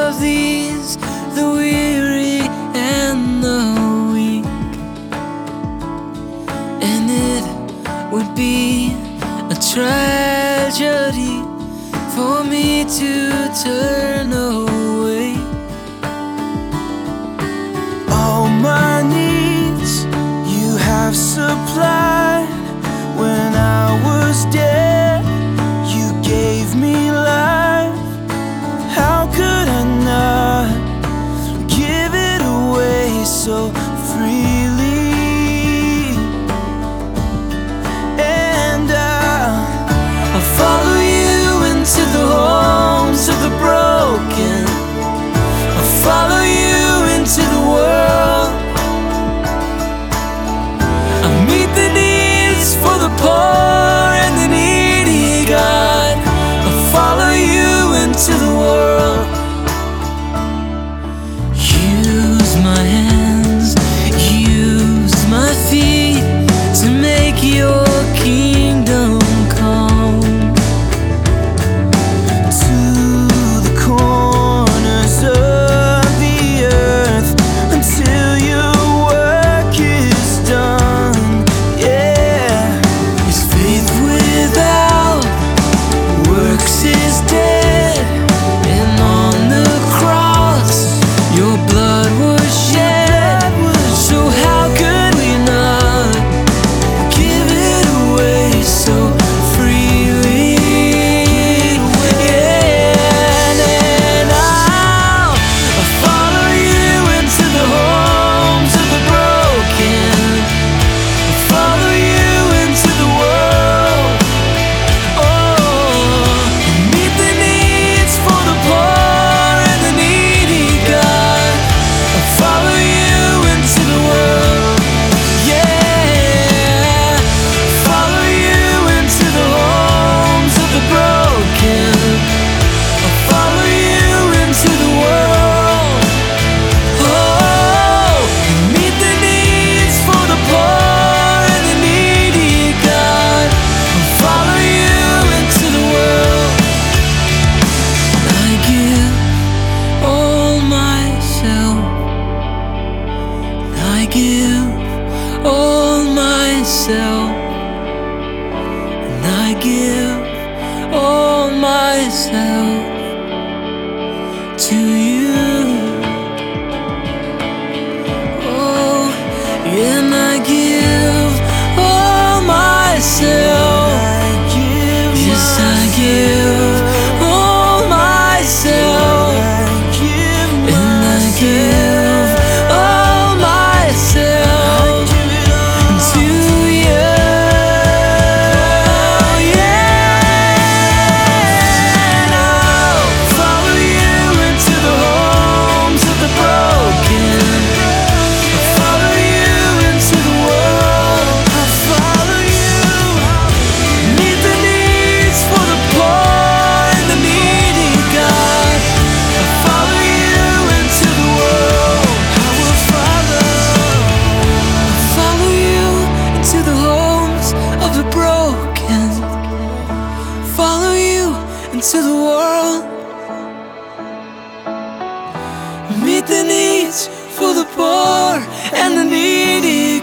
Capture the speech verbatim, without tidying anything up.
of these, the weary and the weak. And it would be a tragedy for me to turn away. All my needs you have supplied. When I was dead, you gave me life. How could I not give it away so freely? And I, I'll follow you into the homes of the broken. I'll follow you into the world. I'll meet the needs for the poor and the needy, God. I'll follow you into the world. Use my hands, use my feet to make your kingdom come to the corners of the earth until your work is done. Yeah, 'cause faith without works is dead, and on the cross your blood was shed. So how could we not give it away so freely? Yeah, and I'll, I'll follow you into the homes of the broken. I'll follow you into the world. Oh, meet the needs for the poor and the needy, God. I'll follow you into the world. Yeah, follow you into the homes of the broken. I'll follow you into the world. Oh, meet the needs for the poor and the needy, God. I'll follow you into the world. I give all myself. I give all myself. And I give all myself to you. Oh, and I give all myself. I give Yes, I give all myself. I give And I give all myself to you. Yeah, and I'll follow you into the homes of the broken. I'll follow you into the world. I'll follow you. Meet the needs for the poor and the needy, God. I'll follow you into the world. I will follow. I'll follow you into the homes of the broken. Follow you into the world. Meet the needs for the poor and the needy,